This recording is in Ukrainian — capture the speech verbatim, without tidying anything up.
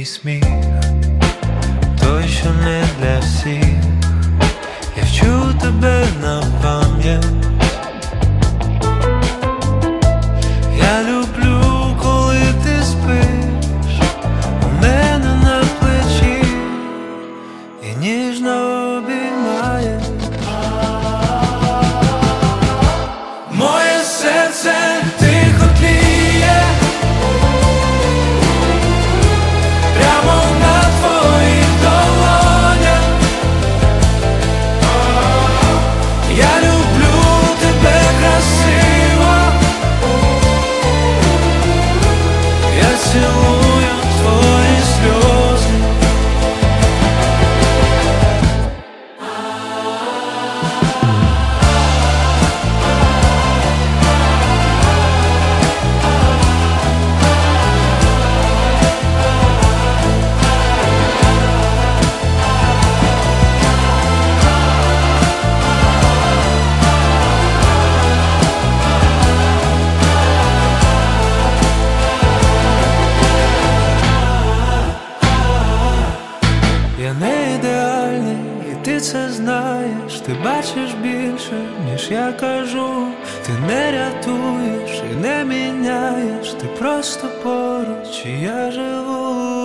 твій сміх, той, що не для всіх. Я вчу тебе на пам'ять. Я люблю, коли ти спиш у мене на плечі і ніжно обіймаєш. Моє серце тихо тліє прямо на твоїх долонях. Я люблю тебе красиво, я цілую твої сльози. Я не ідеальний, і ти це знаєш. Ти бачиш більше, ніж я кажу. Ти не рятуєш і не міняєш. Ти просто поруч, і я живу.